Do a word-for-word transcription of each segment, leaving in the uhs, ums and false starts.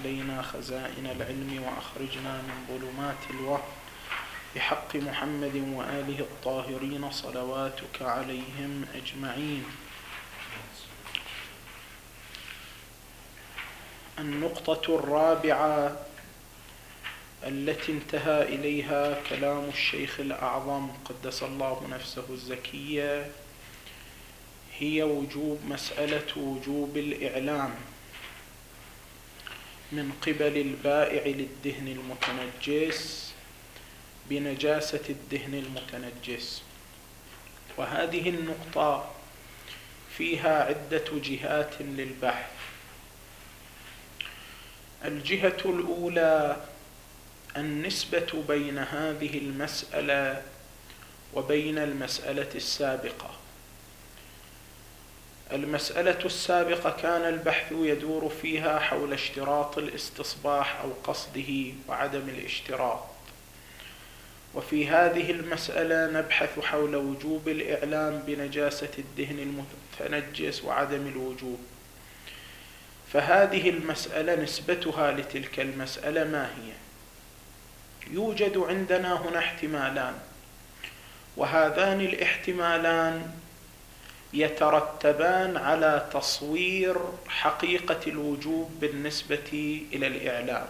علينا خزائن العلم وأخرجنا من ظلمات الوهم بحق محمد وآله الطاهرين صلواتك عليهم أجمعين. النقطة الرابعة التي انتهى إليها كلام الشيخ الأعظم قدس الله نفسه الزكية هي وجوب مسألة وجوب الإعلام من قبل البائع للدهن المتنجس بنجاسة الدهن المتنجس. وهذه النقطة فيها عدة جهات للبحث. الجهة الأولى النسبة بين هذه المسألة وبين المسألة السابقة. المسألة السابقة كان البحث يدور فيها حول اشتراط الاستصباح أو قصده وعدم الاشتراط، وفي هذه المسألة نبحث حول وجوب الإعلام بنجاسة الدهن المتنجس وعدم الوجوب. فهذه المسألة نسبتها لتلك المسألة ما هي؟ يوجد عندنا هنا احتمالان، وهذان الاحتمالان يترتبان على تصوير حقيقة الوجوب بالنسبة إلى الإعلام.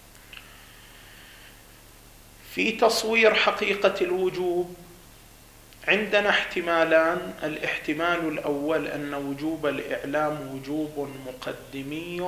في تصوير حقيقة الوجوب عندنا احتمالان. الاحتمال الأول أن وجوب الإعلام وجوب مقدمي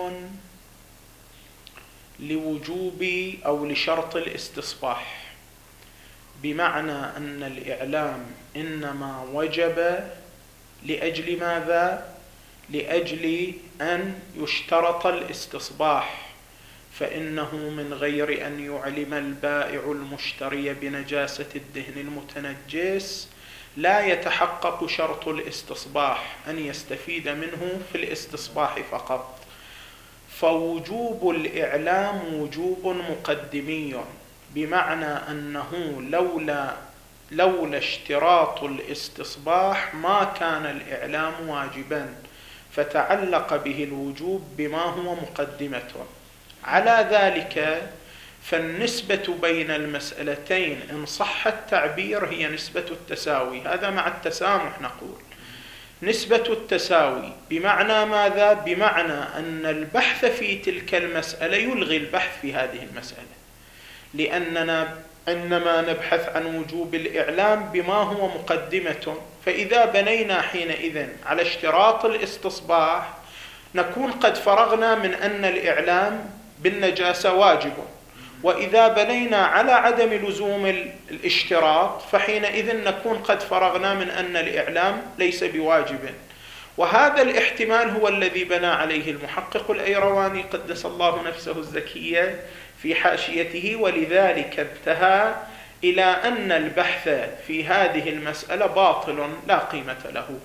لوجوب أو لشرط الاستصباح، بمعنى أن الإعلام إنما وجب لأجل ماذا؟ لأجل أن يشترط الاستصباح، فإنه من غير أن يعلم البائع المشتري بنجاسة الدهن المتنجس لا يتحقق شرط الاستصباح، أن يستفيد منه في الاستصباح فقط. فوجوب الإعلام وجوب مقدمي، بمعنى أنه لولا لولا اشتراط الاستصباح ما كان الإعلام واجبا، فتعلق به الوجوب بما هو مقدمة. على ذلك فالنسبة بين المسألتين إن صح التعبير هي نسبة التساوي. هذا مع التسامح نقول نسبة التساوي، بمعنى ماذا؟ بمعنى أن البحث في تلك المسألة يلغي البحث في هذه المسألة، لأننا إنما نبحث عن وجوب الإعلام بما هو مقدمة. فإذا بنينا حينئذ على اشتراط الاستصباح نكون قد فرغنا من أن الإعلام بالنجاسة واجب، وإذا بنينا على عدم لزوم الاشتراط فحينئذ نكون قد فرغنا من أن الإعلام ليس بواجب. وهذا الاحتمال هو الذي بنى عليه المحقق الأيرواني قدس الله نفسه الزكية في حاشيته، ولذلك انتهى إلى أن البحث في هذه المسألة باطل لا قيمة له.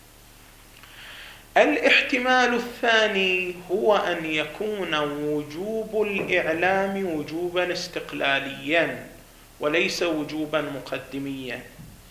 الاحتمال الثاني هو أن يكون وجوب الإعلام وجوبا استقلاليا وليس وجوبا مقدميا.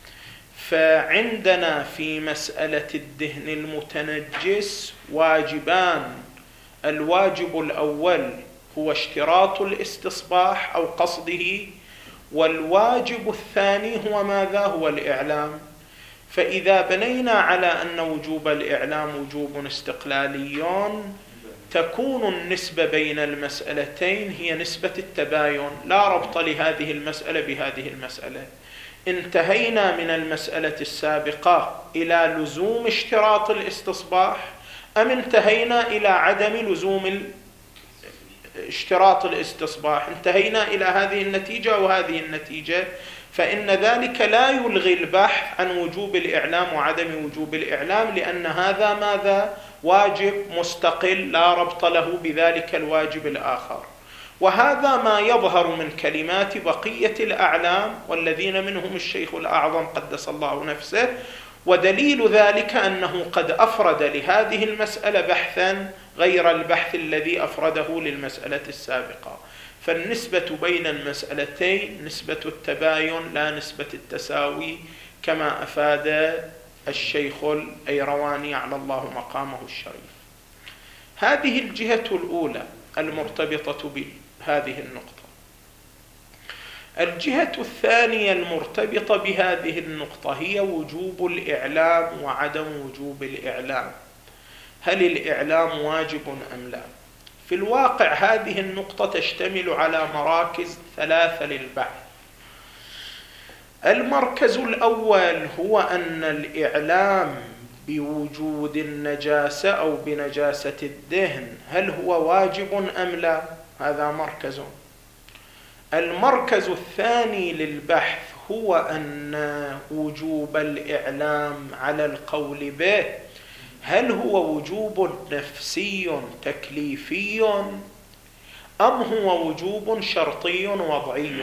فعندنا في مسألة الدهن المتنجس واجبان. الواجب الأول هو اشتراط الاستصباح أو قصده، والواجب الثاني هو ماذا؟ هو الإعلام. فإذا بنينا على أن وجوب الإعلام وجوب استقلالي تكون النسبة بين المسألتين هي نسبة التباين، لا ربط لهذه المسألة بهذه المسألة. انتهينا من المسألة السابقة إلى لزوم اشتراط الاستصباح أم انتهينا إلى عدم لزوم اشتراط الاستصباح؟ انتهينا إلى هذه النتيجة وهذه النتيجة، فإن ذلك لا يلغي البحث عن وجوب الإعلام وعدم وجوب الإعلام، لأن هذا ماذا؟ واجب مستقل لا ربط له بذلك الواجب الآخر. وهذا ما يظهر من كلمات بقية الأعلام والذين منهم الشيخ الأعظم قدس الله نفسه. ودليل ذلك أنه قد أفرد لهذه المسألة بحثا غير البحث الذي أفرده للمسألة السابقة. فالنسبة بين المسألتين نسبة التباين لا نسبة التساوي، كما أفاد الشيخ الأيرواني على الله مقامه الشريف. هذه الجهة الأولى. المرتبطة بهذه النقطة. الجهة الثانية المرتبطة بهذه النقطة هي وجوب الإعلام وعدم وجوب الإعلام. هل الإعلام واجب أم لا؟ في الواقع هذه النقطة تشتمل على مراكز ثلاثة للبحث. المركز الأول هو أن الإعلام بوجود النجاسة أو بنجاسة الدهن هل هو واجب أم لا؟ هذا مركز. المركز الثاني للبحث هو أن وجوب الإعلام على القول به هل هو وجوب نفسي تكليفي أم هو وجوب شرطي وضعي؟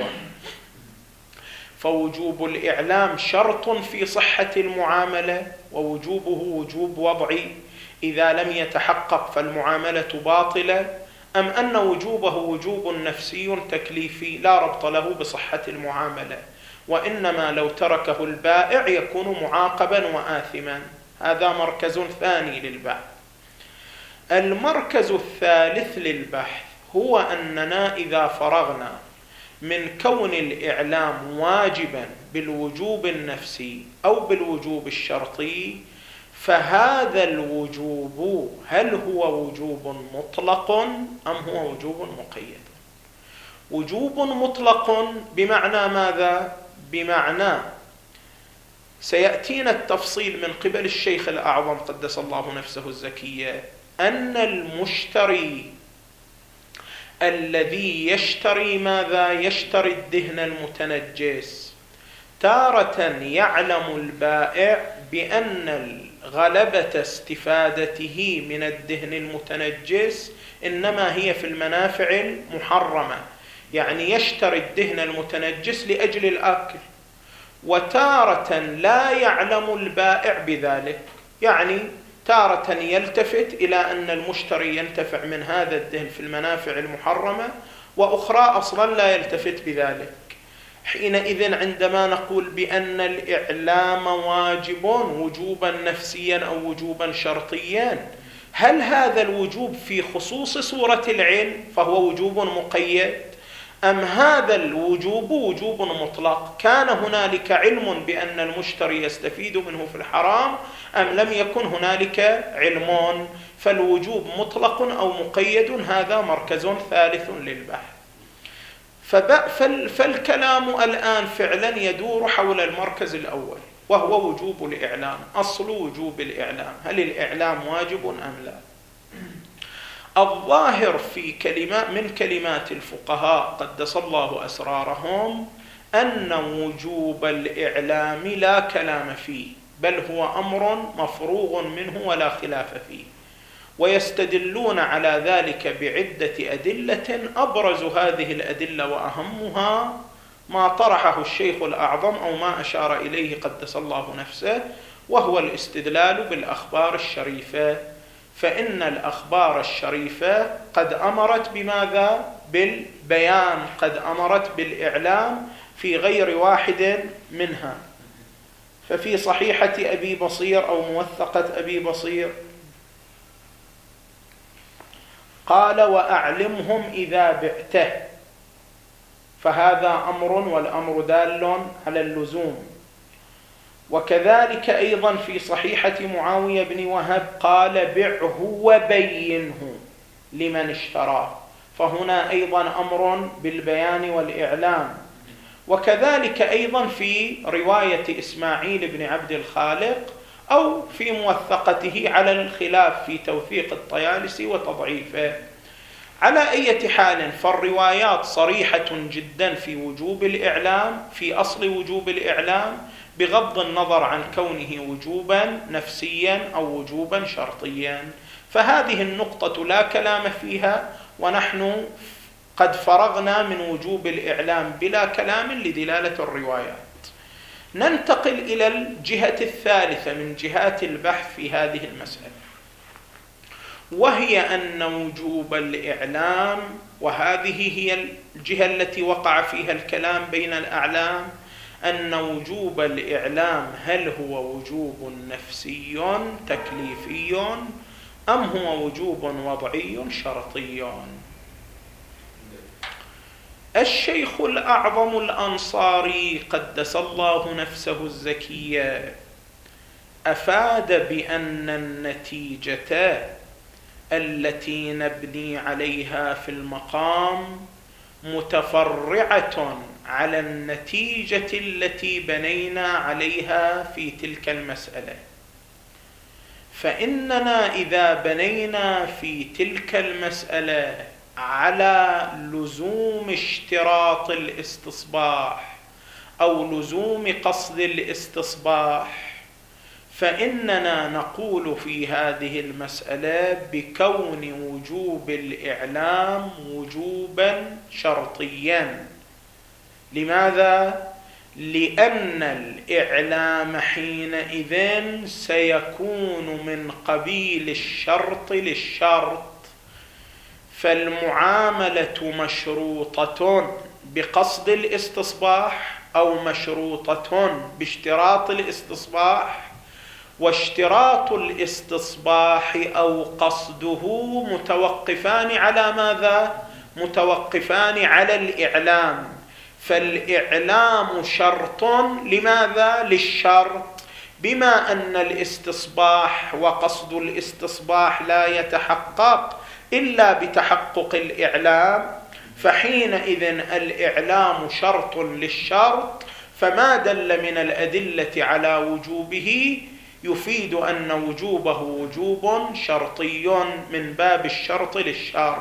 فوجوب الإعلام شرط في صحة المعاملة ووجوبه وجوب وضعي، إذا لم يتحقق فالمعاملة باطلة، أم أن وجوبه وجوب نفسي تكليفي لا ربط له بصحة المعاملة، وإنما لو تركه البائع يكون معاقبا وآثما. هذا مركز ثاني للبحث. المركز الثالث للبحث هو أننا إذا فرغنا من كون الإعلام واجبا بالوجوب النفسي أو بالوجوب الشرطي، فهذا الوجوب هل هو وجوب مطلق أم هو وجوب مقيد؟ وجوب مطلق بمعنى ماذا؟ بمعنى سيأتينا التفصيل من قبل الشيخ الأعظم قدس الله نفسه الزكية أن المشتري الذي يشتري ماذا؟ يشتري الدهن المتنجس، تارة يعلم البائع بأن غلبة استفادته من الدهن المتنجس إنما هي في المنافع المحرمة، يعني يشتري الدهن المتنجس لأجل الأكل، وتارة لا يعلم البائع بذلك، يعني تارة يلتفت إلى أن المشتري ينتفع من هذا الدهن في المنافع المحرمة، وأخرى أصلا لا يلتفت بذلك. حينئذ عندما نقول بأن الإعلام واجب وجوبا نفسيا أو وجوبا شرطيا، هل هذا الوجوب في خصوص صورة العلم فهو وجوب مقيد، أم هذا الوجوب وجوب مطلق؟ كان هنالك علم بأن المشتري يستفيد منه في الحرام أم لم يكن هنالك علم؟ فالوجوب مطلق أو مقيد، هذا مركز ثالث للبحث. فالكلام الآن فعلا يدور حول المركز الأول وهو وجوب الإعلام. أصل وجوب الإعلام، هل الإعلام واجب أم لا؟ الظاهر في كلمة من كلمات الفقهاء قدس الله أسرارهم أن وجوب الإعلام لا كلام فيه، بل هو أمر مفروغ منه ولا خلاف فيه، ويستدلون على ذلك بعدة أدلة. أبرز هذه الأدلة وأهمها ما طرحه الشيخ الأعظم أو ما أشار إليه قدس الله نفسه، وهو الاستدلال بالأخبار الشريفة. فإن الأخبار الشريفة قد أمرت بماذا؟ بالبيان، قد أمرت بالإعلام في غير واحد منها. ففي صحيحة أبي بصير أو موثقة أبي بصير قال: وأعلمهم إذا بعته، فهذا أمر، والأمر دال على اللزوم. وكذلك أيضا في صحيحة معاوية بن وهب قال: بعه وبينه لمن اشتراه، فهنا أيضا أمر بالبيان والإعلام. وكذلك أيضا في رواية إسماعيل بن عبد الخالق أو في موثقته على الخلاف في توثيق الطيالسي وتضعيفه. على أي حال فالروايات صريحة جدا في وجوب الإعلام، في أصل وجوب الإعلام، بغض النظر عن كونه وجوبا نفسيا أو وجوبا شرطيا. فهذه النقطة لا كلام فيها، ونحن قد فرغنا من وجوب الإعلام بلا كلام لدلالة الروايات. ننتقل إلى الجهة الثالثة من جهات البحث في هذه المسألة، وهي أن وجوب الإعلام، وهذه هي الجهة التي وقع فيها الكلام بين الأعلام، أن وجوب الإعلام هل هو وجوب نفسي تكليفي أم هو وجوب وضعي شرطي؟ الشيخ الأعظم الأنصاري قدس الله نفسه الزكية أفاد بأن النتيجة التي نبني عليها في المقام متفرعة على النتيجة التي بنينا عليها في تلك المسألة. فإننا إذا بنينا في تلك المسألة على لزوم اشتراط الاستصباح أو لزوم قصد الاستصباح، فإننا نقول في هذه المسألة بكون وجوب الإعلام وجوبا شرطيا. لماذا؟ لأن الإعلام حينئذ سيكون من قبيل الشرط للشرط، فالمعاملة مشروطة بقصد الاستصباح أو مشروطة باشتراط الاستصباح، واشتراط الاستصباح أو قصده متوقفان على ماذا؟ متوقفان على الإعلام. فالإعلام شرط لماذا؟ للشرط، بما أن الاستصباح وقصد الاستصباح لا يتحقق إلا بتحقق الإعلام، فحينئذ الإعلام شرط للشرط، فما دل من الأدلة على وجوبه يفيد أن وجوبه وجوب شرطي من باب الشرط للشرط.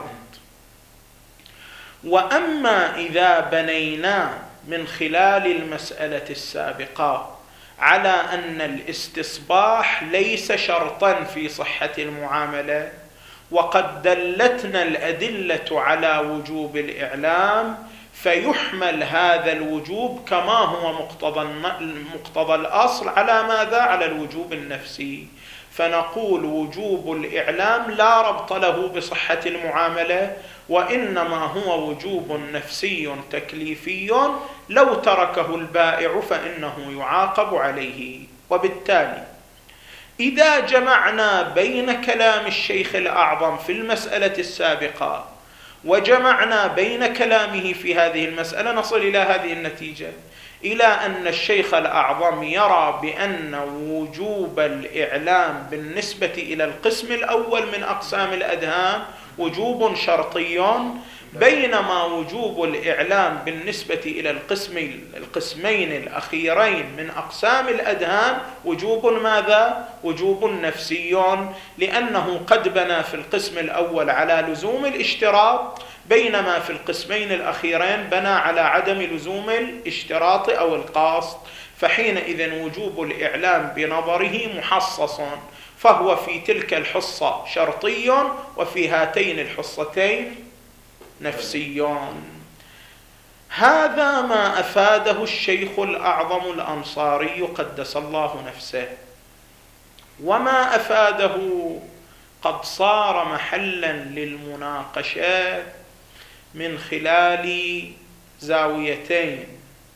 وأما إذا بنينا من خلال المسألة السابقة على أن الاستصباح ليس شرطا في صحة المعاملة، وقد دلتنا الأدلة على وجوب الإعلام، فيحمل هذا الوجوب كما هو مقتضى مقتضى الأصل على ماذا؟ على الوجوب النفسي. فنقول وجوب الإعلام لا ربط له بصحة المعاملة، وإنما هو وجوب نفسي تكليفي لو تركه البائع فإنه يعاقب عليه. وبالتالي إذا جمعنا بين كلام الشيخ الأعظم في المسألة السابقة وجمعنا بين كلامه في هذه المسألة نصل إلى هذه النتيجة، إلى أن الشيخ الأعظم يرى بأن وجوب الإعلام بالنسبة إلى القسم الأول من أقسام الأدهان وجوب شرطي، بينما وجوب الإعلام بالنسبة إلى القسم القسمين الأخيرين من أقسام الأدهان وجوب ماذا؟ وجوب نفسي، لأنه قد بنى في القسم الأول على لزوم الاشتراط، بينما في القسمين الأخيرين بنى على عدم لزوم الاشتراط أو القصد، فحينئذ وجوب الإعلام بنظره محصص، فهو في تلك الحصة شرطي وفي هاتين الحصتين نفسيون. هذا ما أفاده الشيخ الأعظم الأنصاري قدس الله نفسه، وما أفاده قد صار محلا للمناقشات من خلال زاويتين.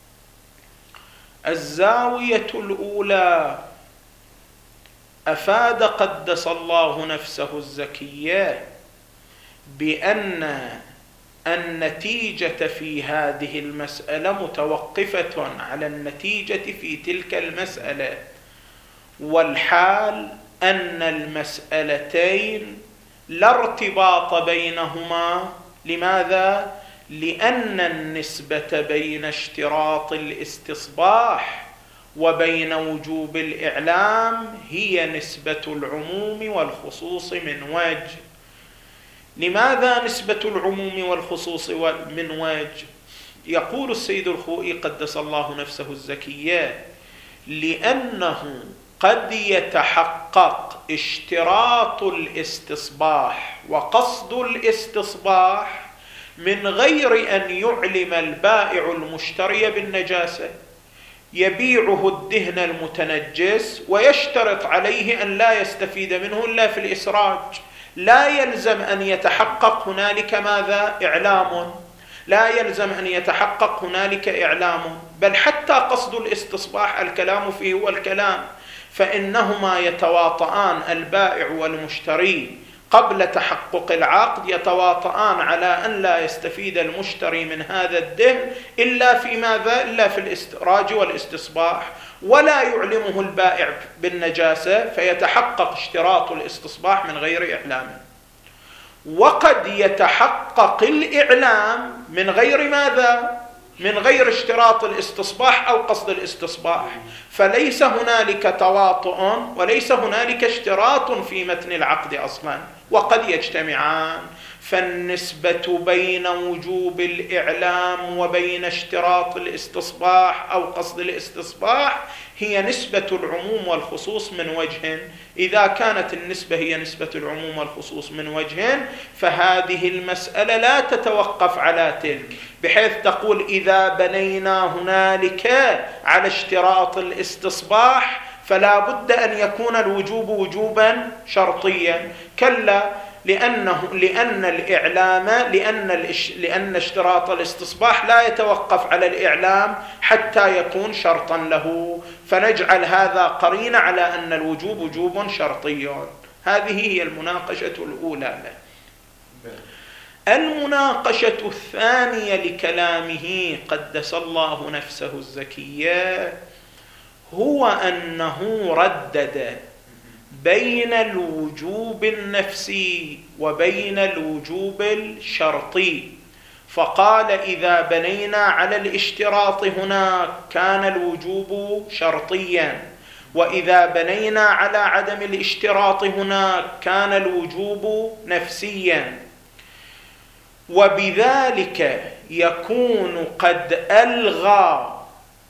الزاوية الأولى أفاد قدس الله نفسه الزكية بأن النتيجة في هذه المسألة متوقفة على النتيجة في تلك المسألة، والحال أن المسألتين لا ارتباط بينهما. لماذا؟ لأن النسبة بين اشتراط الاستصباح وبين وجوب الإعلام هي نسبة العموم والخصوص من وجه. لماذا نسبة العموم والخصوص من وجه؟ يقول السيد الخوئي قدس الله نفسه الزكية: لأنه قد يتحقق اشتراط الاستصباح وقصد الاستصباح من غير أن يعلم البائع المشتري بالنجاسة. يبيعه الدهن المتنجس ويشترط عليه أن لا يستفيد منه إلا في الإسراج، لا يلزم أن يتحقق هنالك ماذا؟ إعلام، لا يلزم أن يتحقق هنالك إعلام، بل حتى قصد الاستصباح الكلام فيه هو الكلام، فإنهما يتواطئان البائع والمشتري قبل تحقق العقد يتواطئان على أن لا يستفيد المشتري من هذا الدهن إلا في ماذا؟ إلا في الاستراج والاستصباح، ولا يعلمه البائع بالنجاسة فيتحقق اشتراط الاستصباح من غير إعلامه. وقد يتحقق الإعلام من غير ماذا؟ من غير اشتراط الاستصباح أو قصد الاستصباح، فليس هنالك تواطؤ وليس هنالك اشتراط في متن العقد أصلا، وقد يجتمعان. فالنسبة بين وجوب الإعلام وبين اشتراط الاستصباح أو قصد الاستصباح هي نسبة العموم والخصوص من وجه. إذا كانت النسبة هي نسبة العموم والخصوص من وجه فهذه المسألة لا تتوقف على تلك، بحيث تقول إذا بنينا هنالك على اشتراط الاستصباح فلا بد أن يكون الوجوب وجوبا شرطيا. كلا، لأنه لأن الإعلام لأن الإش لأن اشتراط الاستصباح لا يتوقف على الإعلام حتى يكون شرطا له، فنجعل هذا قرينة على أن الوجوب وجوب شرطي. هذه هي المناقشة الأولى له. المناقشة الثانية لكلامه قدس الله نفسه الزكية هو أنه ردد بين الوجوب النفسي وبين الوجوب الشرطي، فقال إذا بنينا على الاشتراط هناك كان الوجوب شرطيا، وإذا بنينا على عدم الاشتراط هناك كان الوجوب نفسيا، وبذلك يكون قد ألغى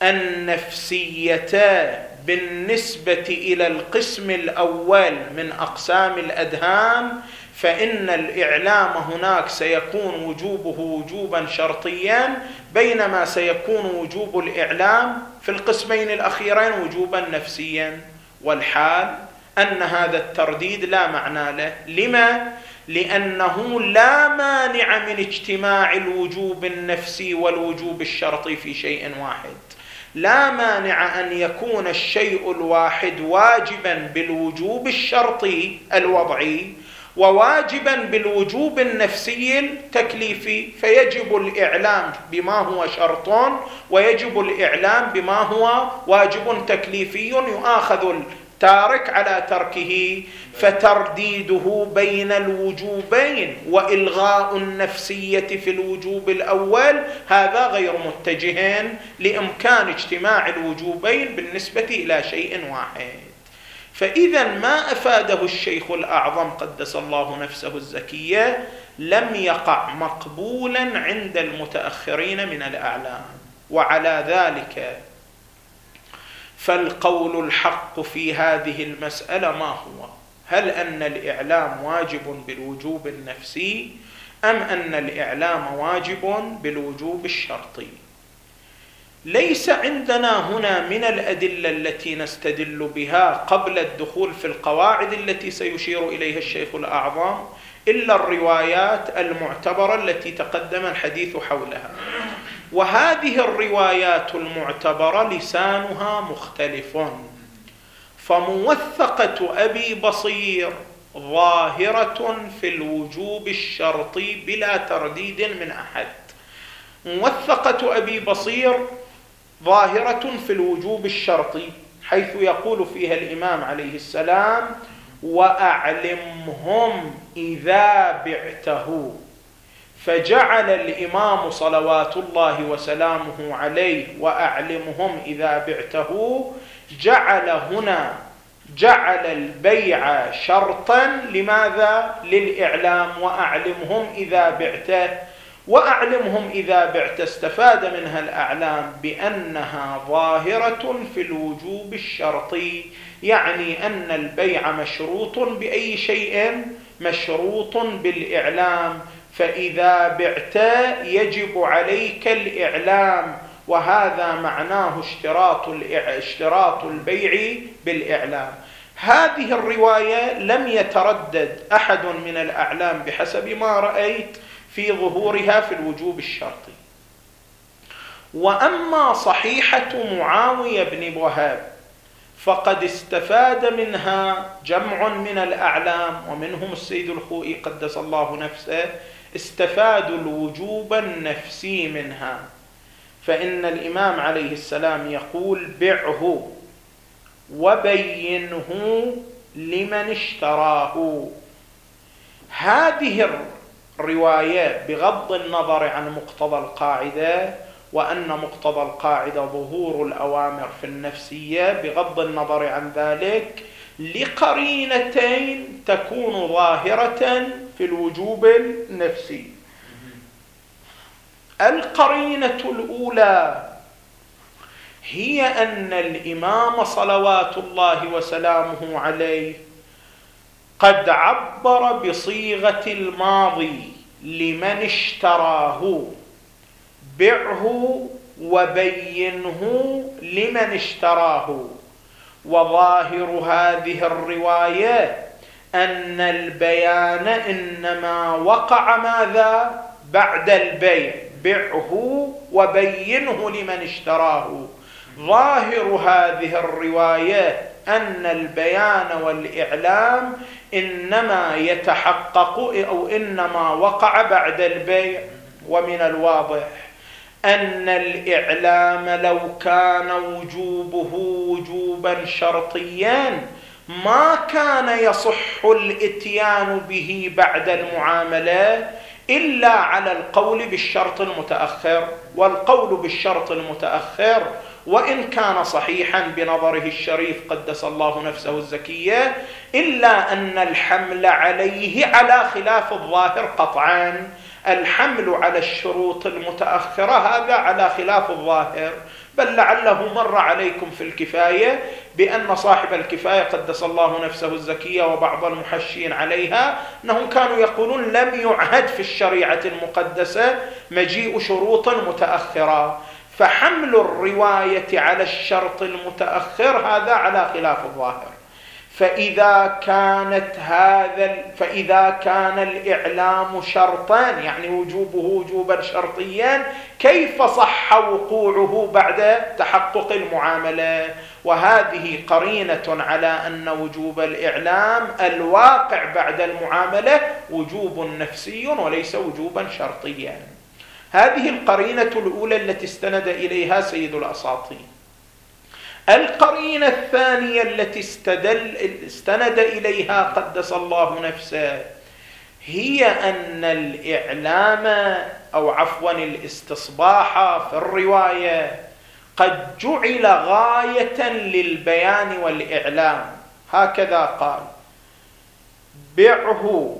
النفسية بالنسبة إلى القسم الأول من أقسام الأدهان، فإن الإعلام هناك سيكون وجوبه وجوبا شرطيا، بينما سيكون وجوب الإعلام في القسمين الأخيرين وجوبا نفسيا. والحال أن هذا الترديد لا معنى له. لما؟ لأنه لا مانع من اجتماع الوجوب النفسي والوجوب الشرطي في شيء واحد. لا مانع أن يكون الشيء الواحد واجبا بالوجوب الشرطي الوضعي وواجبا بالوجوب النفسي التكليفي، فيجب الإعلام بما هو شرط ويجب الإعلام بما هو واجب تكليفي، يؤاخذ التارك على تركه. فترديده بين الوجوبين وإلغاء النفسية في الوجوب الأول هذا غير متجه لإمكان اجتماع الوجوبين بالنسبة إلى شيء واحد. فإذا ما أفاده الشيخ الأعظم قدس الله نفسه الزكية لم يقع مقبولا عند المتأخرين من الأعلام. وعلى ذلك فالقول الحق في هذه المسألة ما هو؟ هل أن الإعلام واجب بالوجوب النفسي أم أن الإعلام واجب بالوجوب الشرطي؟ ليس عندنا هنا من الأدلة التي نستدل بها قبل الدخول في القواعد التي سيشير إليها الشيخ الأعظم إلا الروايات المعتبرة التي تقدم الحديث حولها. وهذه الروايات المعتبرة لسانها مختلف، فموثقة أبي بصير ظاهرة في الوجوب الشرطي بلا ترديد من أحد. موثقة أبي بصير ظاهرة في الوجوب الشرطي، حيث يقول فيها الإمام عليه السلام: وأعلمهم إذا بعته. فجعل الإمام صلوات الله وسلامه عليه وأعلمهم إذا بعته، جعل هنا جعل البيع شرطا لماذا؟ للإعلام. وأعلمهم إذا بعته، وأعلمهم إذا بعت استفاد منها الأعلام بأنها ظاهرة في الوجوب الشرطي، يعني أن البيع مشروط بأي شيء؟ مشروط بالإعلام. فإذا بعت يجب عليك الإعلام، وهذا معناه اشتراط اشتراط البيع بالإعلام. هذه الرواية لم يتردد أحد من الأعلام بحسب ما رأيت في ظهورها في الوجوب الشرطي. وأما صحيحة معاوية بن وهب فقد استفاد منها جمع من الأعلام، ومنهم السيد الخوئي قدس الله نفسه، استفادوا الوجوب النفسي منها. فإن الإمام عليه السلام يقول: بعه وبينه لمن اشتراه. هذه الرواية بغض النظر عن مقتضى القاعدة، وأن مقتضى القاعدة ظهور الأوامر في النفسية، بغض النظر عن ذلك لقرينتين تكون ظاهرة في الوجوب النفسي. القرينة الأولى هي أن الإمام صلوات الله وسلامه عليه قد عبر بصيغة الماضي لمن اشتراه: بعه وبينه لمن اشتراه. وظاهر هذه الرواية أن البيان إنما وقع ماذا؟ بعد البيع. بعه وبينه لمن اشتراه. ظاهر هذه الرواية أن البيان والإعلام إنما يتحقق أو إنما وقع بعد البيع. ومن الواضح أن الإعلام لو كان وجوبه وجوبا شرطيا ما كان يصح الإتيان به بعد المعاملة إلا على القول بالشرط المتأخر. والقول بالشرط المتأخر وإن كان صحيحا بنظره الشريف قدس الله نفسه الزكية، إلا أن الحمل عليه على خلاف الظاهر قطعا. الحمل على الشروط المتأخرة هذا على خلاف الظاهر، بل لعله مر عليكم في الكفاية بأن صاحب الكفاية قدس الله نفسه الزكية وبعض المحشين عليها أنهم كانوا يقولون لم يعهد في الشريعة المقدسة مجيء شروط متأخرة، فحمل الرواية على الشرط المتأخر هذا على خلاف الظاهر. فإذا كانت هذا فإذا كان الإعلام شرطا يعني وجوبه وجوبا شرطيا، كيف صح وقوعه بعد تحقق المعاملة؟ وهذه قرينة على أن وجوب الإعلام الواقع بعد المعاملة وجوب نفسي وليس وجوبا شرطيا. هذه القرينة الأولى التي استند إليها سيد الأساطين. القرينة الثانية التي استدل استند إليها قدس الله نفسه هي أن الإعلام أو عفوا الاستصباح في الرواية قد جعل غاية للبيان والإعلام. هكذا قال: بعه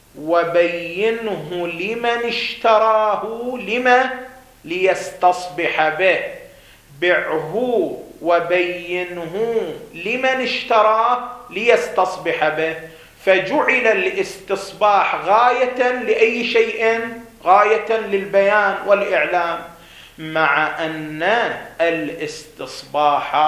وبينه لمن اشتراه. لما؟ ليستصبح به. بعه وبينه لمن اشتراه ليستصبح به. فجعل الاستصباح غاية لأي شيء؟ غاية للبيان والإعلام، مع أن الاستصباح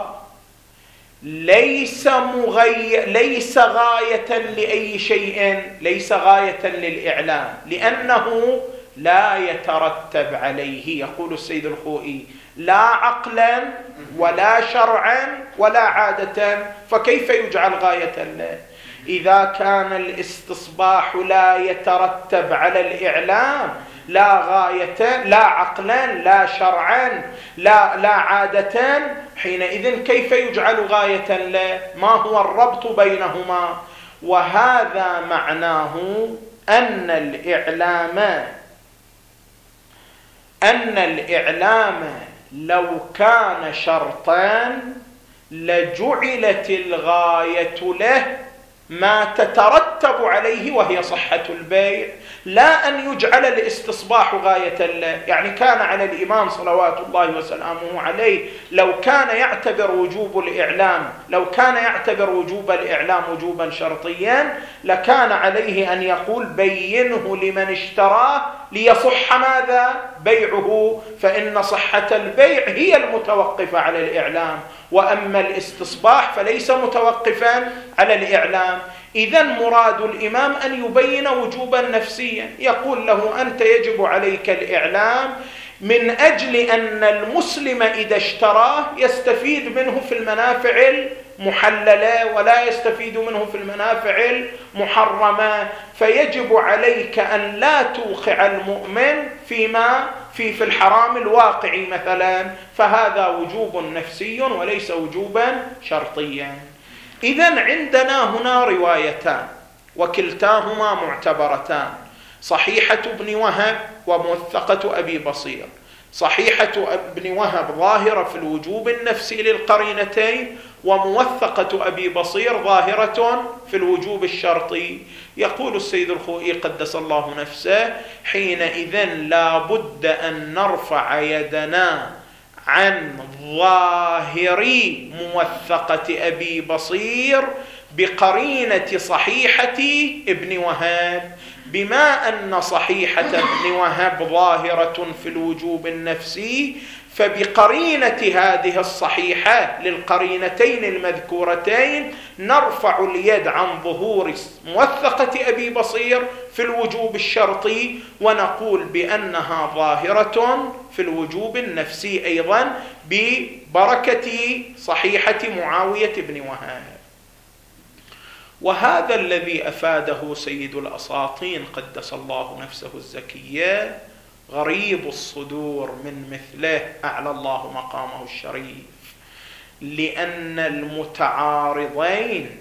ليس مغي... ليس غاية لأي شيء، ليس غاية للإعلام، لأنه لا يترتب عليه، يقول السيد الخوئي، لا عقلا ولا شرعا ولا عادة، فكيف يجعل غاية له؟ إذا كان الاستصباح لا يترتب على الإعلام، لا غاية لا عقلا لا شرعا لا لا عادة، حينئذ كيف يجعل غاية له؟ ما هو الربط بينهما؟ وهذا معناه أن الإعلام أن الإعلام لو كان شرطان لجعلت الغاية له ما تترتب عليه وهي صحة البيع، لا أن يجعل الاستصباح غاية له. يعني كان على الإمام صلوات الله وسلامه عليه لو كان يعتبر وجوب الإعلام لو كان يعتبر وجوب الإعلام وجوبا شرطيا، لكان عليه أن يقول: بينه لمن اشتراه ليصح ماذا؟ بيعه، فإن صحة البيع هي المتوقفة على الإعلام، وأما الاستصباح فليس متوقفا على الإعلام. إذن مراد الإمام أن يبين وجوبا نفسيا، يقول له: أنت يجب عليك الإعلام من أجل أن المسلم إذا اشتراه يستفيد منه في المنافع المحللة ولا يستفيد منه في المنافع المحرمة، فيجب عليك أن لا توقع المؤمن فيما في في الحرام الواقعي مثلا، فهذا وجوب نفسي وليس وجوبا شرطيا. إذن عندنا هنا روايتان وكلتاهما معتبرتان، صحيحة ابن وهب وموثقة أبي بصير. صحيحة ابن وهب ظاهرة في الوجوب النفسي للقرينتين، وموثقة أبي بصير ظاهرة في الوجوب الشرطي. يقول السيد الخوئي قدس الله نفسه: حينئذ لا بد أن نرفع يدنا عن ظاهر موثقة أبي بصير بقرينة صحيحة ابن وهب، بما أن صحيحة ابن وهب ظاهرة في الوجوب النفسي، فبقرينة هذه الصحيحة للقرينتين المذكورتين نرفع اليد عن ظهور موثقة أبي بصير في الوجوب الشرطي، ونقول بأنها ظاهرة في الوجوب النفسي أيضا ببركة صحيحة معاوية بن وهب. وهذا الذي أفاده سيد الأساطين قدس الله نفسه الزكية غريب الصدور من مثله، أعلى الله مقامه الشريف، لأن المتعارضين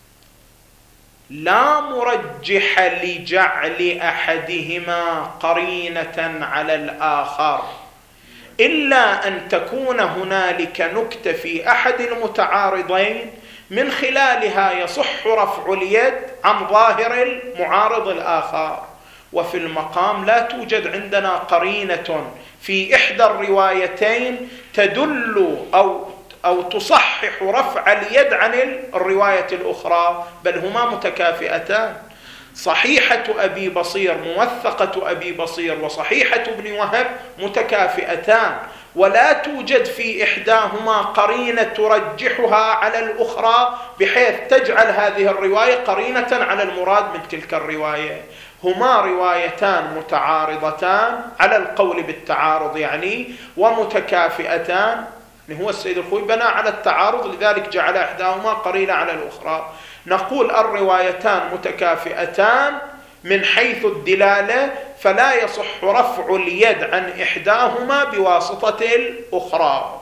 لا مرجح لجعل أحدهما قرينة على الآخر، إلا أن تكون هنالك نكتة في أحد المتعارضين من خلالها يصح رفع اليد عن ظاهر المعارض الآخر. وفي المقام لا توجد عندنا قرينة في إحدى الروايتين تدل أو أو تصحح رفع اليد عن الرواية الأخرى، بل هما متكافئتان. صحيحة أبي بصير موثقة أبي بصير وصحيحة ابن وهب متكافئتان، ولا توجد في إحداهما قرينة ترجحها على الأخرى بحيث تجعل هذه الرواية قرينة على المراد من تلك الرواية. هما روايتان متعارضتان على القول بالتعارض يعني، ومتكافئتان. هو السيد الخوئي بنى على التعارض، لذلك جعل إحداهما قرينة على الأخرى. نقول الروايتان متكافئتان من حيث الدلالة، فلا يصح رفع اليد عن إحداهما بواسطة الأخرى.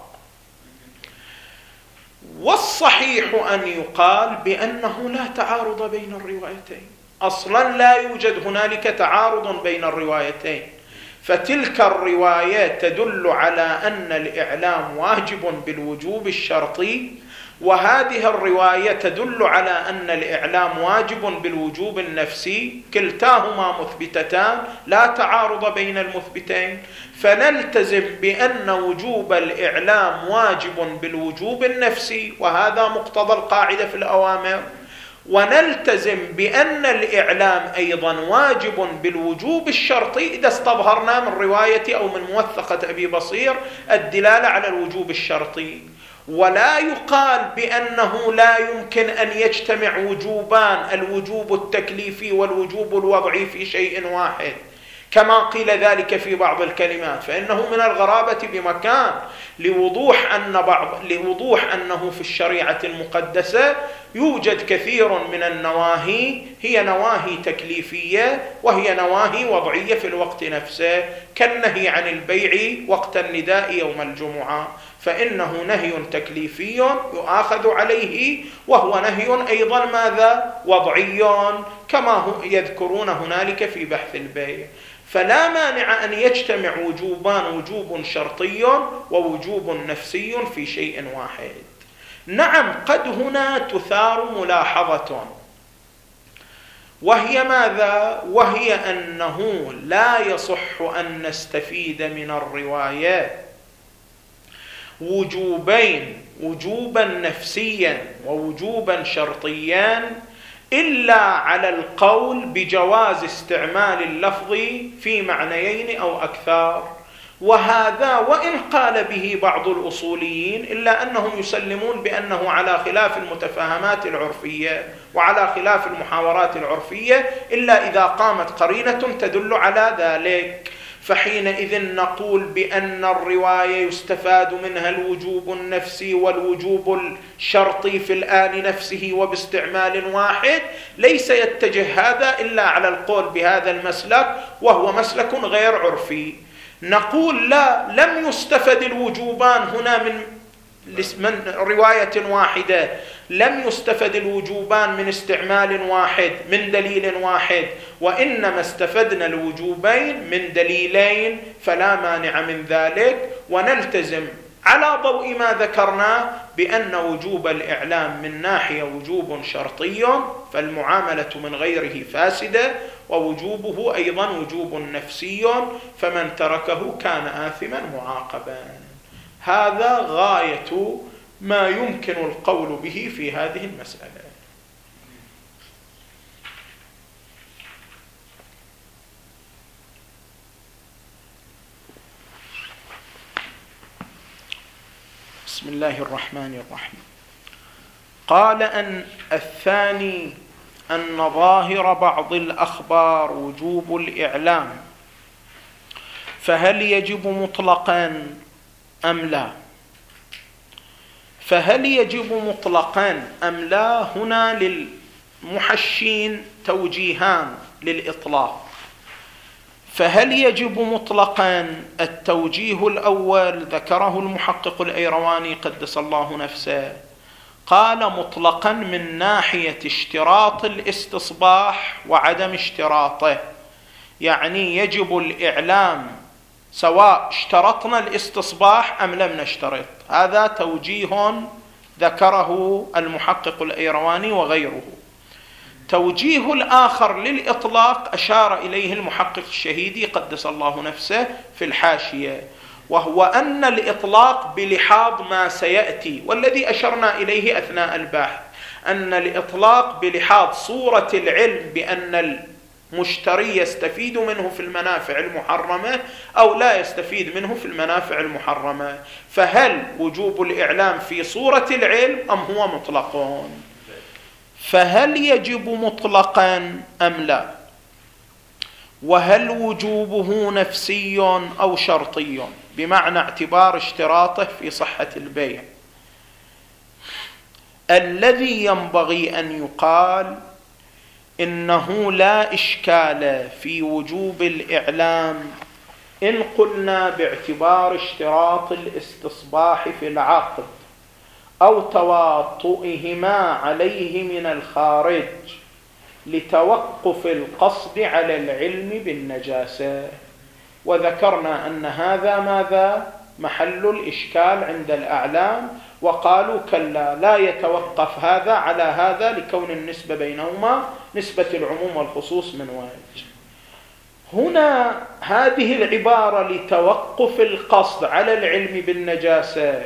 والصحيح أن يقال بأنه لا تعارض بين الروايتين، أصلا لا يوجد هنالك تعارض بين الروايتين، فتلك الرواية تدل على أن الإعلام واجب بالوجوب الشرطي، وهذه الرواية تدل على أن الإعلام واجب بالوجوب النفسي، كلتاهما مثبتتان لا تعارض بين المثبتين، فنلتزم بأن وجوب الإعلام واجب بالوجوب النفسي، وهذا مقتضى القاعدة في الأوامر، ونلتزم بأن الإعلام أيضا واجب بالوجوب الشرطي إذا استظهرنا من رواية أو من موثقة أبي بصير الدلالة على الوجوب الشرطي. ولا يقال بأنه لا يمكن أن يجتمع وجوبان، الوجوب التكليفي والوجوب الوضعي في شيء واحد، كما قيل ذلك في بعض الكلمات، فإنه من الغرابة بمكان لوضوح أن بعض لوضوح أنه في الشريعة المقدسة يوجد كثير من النواهي هي نواهي تكليفية وهي نواهي وضعية في الوقت نفسه، كالنهي عن البيع وقت النداء يوم الجمعة، فإنه نهي تكليفي يؤاخذ عليه، وهو نهي أيضا ماذا؟ وضعي، كما يذكرون هنالك في بحث البيع. فلا مانع أن يجتمع وجوبان، وجوب شرطي ووجوب نفسي في شيء واحد. نعم، قد هنا تثار ملاحظة، وهي ماذا؟ وهي أنه لا يصح أن نستفيد من الروايات وجوبين، وجوبا نفسيا ووجوبا شرطيا، إلا على القول بجواز استعمال اللفظ في معنيين أو أكثر. وهذا وإن قال به بعض الأصوليين إلا أنهم يسلمون بأنه على خلاف المتفاهمات العرفية وعلى خلاف المحاورات العرفية، إلا إذا قامت قرينة تدل على ذلك. فحينئذ نقول بأن الرواية يستفاد منها الوجوب النفسي والوجوب الشرطي في الآن نفسه وباستعمال واحد. ليس يتجه هذا إلا على القول بهذا المسلك، وهو مسلك غير عرفي. نقول لا، لم يستفد الوجوبان هنا من من رواية واحدة، لم يستفد الوجوبان من استعمال واحد من دليل واحد، وإنما استفدنا الوجوبين من دليلين، فلا مانع من ذلك. ونلتزم على ضوء ما ذكرنا بأن وجوب الإعلام من ناحية وجوب شرطي، فالمعاملة من غيره فاسدة، ووجوبه أيضا وجوب نفسي، فمن تركه كان آثما معاقبا. هذا غاية ما يمكن القول به في هذه المسألة. بسم الله الرحمن الرحيم. قال أن الثاني أن ظاهر بعض الأخبار وجوب الإعلام، فهل يجب مطلقا أم لا؟ فهل يجب مطلقا أم لا؟ هنا للمحشين توجيهان للإطلاق. فهل يجب مطلقا؟ التوجيه الأول ذكره المحقق الأيرواني قدس الله نفسه، قال مطلقا من ناحية اشتراط الاستصباح وعدم اشتراطه، يعني يجب الإعلام سواء اشترطنا الاستصباح أم لم نشترط. هذا توجيه ذكره المحقق الأيرواني وغيره. توجيه الآخر للإطلاق أشار إليه المحقق الشهيدي قدس الله نفسه في الحاشية، وهو أن الإطلاق بلحاظ ما سيأتي والذي أشرنا إليه أثناء البحث، أن الإطلاق بلحاظ صورة العلم بأن المشتري يستفيد منه في المنافع المحرمة أو لا يستفيد منه في المنافع المحرمة. فهل وجوب الإعلام في صورة العلم أم هو مطلق؟ فهل يجب مطلقا أم لا؟ وهل وجوبه نفسي أو شرطي، بمعنى اعتبار اشتراطه في صحة البيع؟ الذي ينبغي أن يقال إنه لا إشكال في وجوب الإعلام إن قلنا باعتبار اشتراط الاستصباح في العقد أو تواطؤهما عليه من الخارج لتوقف القصد على العلم بالنجاسة. وذكرنا أن هذا ماذا؟ محل الإشكال عند الأعلام، وقالوا كلا، لا يتوقف هذا على هذا لكون النسبة بينهما نسبة العموم والخصوص من وجه. هنا هذه العبارة لتوقف القصد على العلم بالنجاسة،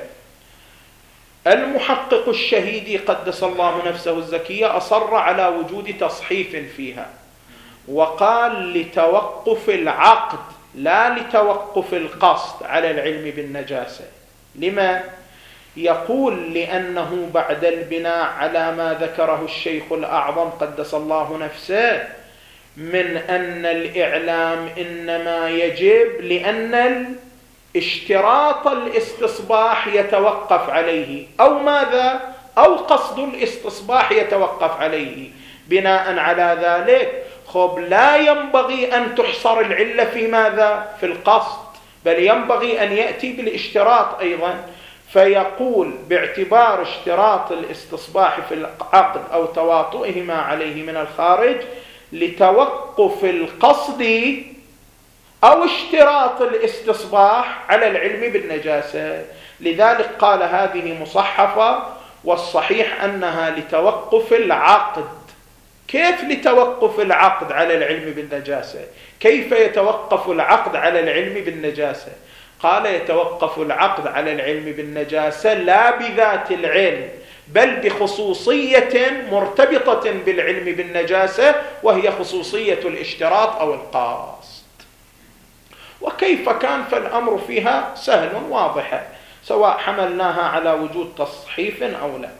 المحقق الشهيدي قدس الله نفسه الزكية أصر على وجود تصحيف فيها، وقال لتوقف العقد لا لتوقف القصد على العلم بالنجاسة. لما؟ يقول لأنه بعد البناء على ما ذكره الشيخ الأعظم قدس الله نفسه من أن الإعلام إنما يجب لأن اشتراط الاستصباح يتوقف عليه، أو ماذا؟ أو قصد الاستصباح يتوقف عليه. بناء على ذلك خب لا ينبغي أن تحصر العلة في ماذا؟ في القصد، بل ينبغي أن يأتي بالاشتراط أيضا. فيقول باعتبار اشتراط الاستصباح في العقد أو تواطؤهما عليه من الخارج لتوقف القصد أو اشتراط الاستصباح على العلم بالنجاسة. لذلك قال هذه مصحفة، والصحيح أنها لتوقف العقد. كيف لتوقف العقد على العلم بالنجاسة؟ كيف يتوقف العقد على العلم بالنجاسة؟ قال يتوقف العقد على العلم بالنجاسة لا بذات العلم، بل بخصوصية مرتبطة بالعلم بالنجاسة، وهي خصوصية الاشتراط أو القصد. وكيف كان؟ فالأمر فيها سهل واضح، سواء حملناها على وجود تصحيف أو لا.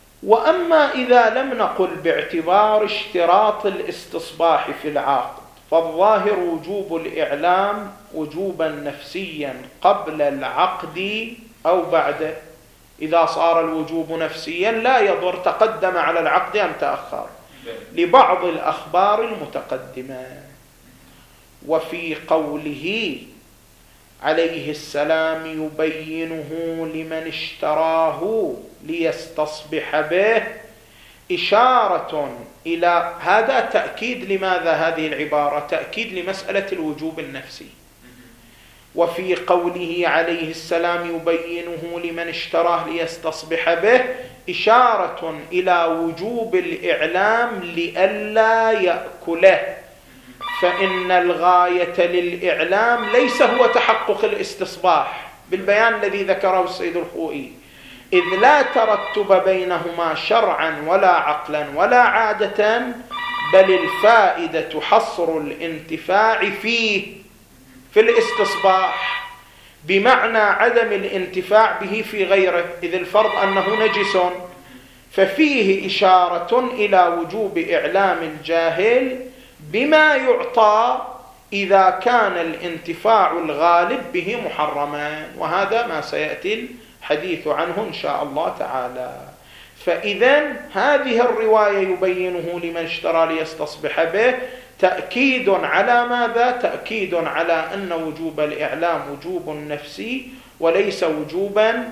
وأما إذا لم نقل باعتبار اشتراط الاستصباح في العقد، فالظاهر وجوب الإعلام وجوبا نفسيا قبل العقد أو بعده. إذا صار الوجوب نفسيا لا يضر تقدم على العقد أم تأخر لبعض الأخبار المتقدمة. وفي قوله عليه السلام يبينه لمن اشتراه ليستصبح به إشارة إلى هذا تأكيد. لماذا هذه العبارة؟ تأكيد لمسألة الوجوب النفسي. وفي قوله عليه السلام يبينه لمن اشتراه ليستصبح به إشارة إلى وجوب الإعلام لئلا يأكله، فإن الغاية للإعلام ليس هو تحقق الاستصباح بالبيان الذي ذكره السيد الخوئي، إذ لا ترتب بينهما شرعا ولا عقلا ولا عادة، بل الفائدة حصر الانتفاع فيه في الاستصباح بمعنى عدم الانتفاع به في غيره، إذ الفرض أنه نجس، ففيه إشارة إلى وجوب إعلام الجاهل بما يعطى إذا كان الانتفاع الغالب به محرما، وهذا ما سيأتي الحديث عنه إن شاء الله تعالى. فإذا هذه الرواية يبينه لمن اشترى ليستصبح به تأكيد على ماذا؟ تأكيد على أن وجوب الإعلام وجوب نفسي وليس وجوبا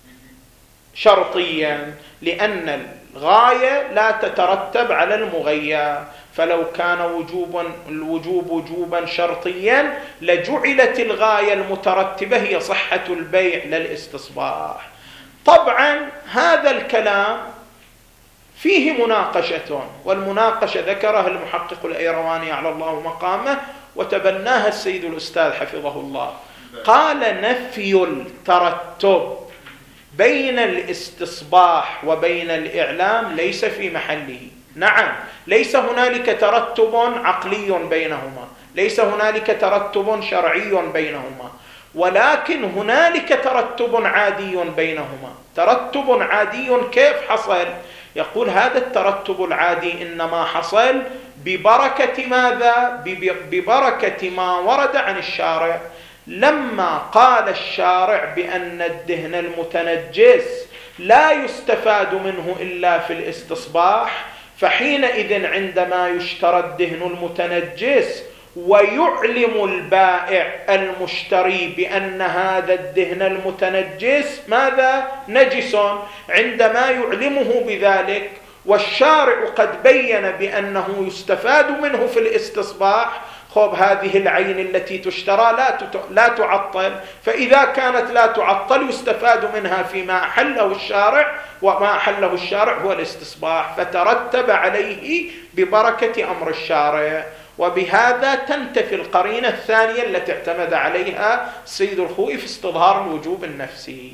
شرطيا، لأن الغاية لا تترتب على المغية. فلو كان وجوبا الوجوب وجوبا شرطيا لجعلت الغاية المترتبة هي صحة البيع للاستصباح. طبعا هذا الكلام فيه مناقشة، والمناقشة ذكرها المحقق الأيرواني على الله مقامه وتبناها السيد الأستاذ حفظه الله. قال نفي الترتب بين الاستصباح وبين الإعلام ليس في محله. نعم، ليس هنالك ترتب عقلي بينهما، ليس هنالك ترتب شرعي بينهما، ولكن هنالك ترتب عادي بينهما. ترتب عادي كيف حصل؟ يقول هذا الترتب العادي إنما حصل ببركة ماذا؟ ببركة ما ورد عن الشارع. لما قال الشارع بأن الدهن المتنجس لا يستفاد منه إلا في الاستصباح، فحينئذ عندما يشترى الدهن المتنجس ويعلم البائع المشتري بأن هذا الدهن المتنجس ماذا؟ نجس، عندما يعلمه بذلك والشارع قد بين بأنه يستفاد منه في الاستصباح، خب هذه العين التي تشترى لا لا تعطل، فإذا كانت لا تعطل يستفاد منها فيما أحله الشارع، وما أحله الشارع هو الاستصباح، فترتب عليه ببركة أمر الشارع. وبهذا تنتفي القرينة الثانية التي اعتمد عليها السيد الخوئي في استظهار الوجوب النفسي.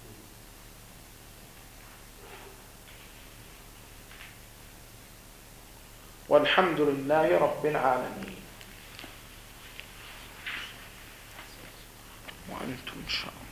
والحمد لله رب العالمين. وأنتم إن شاء الله.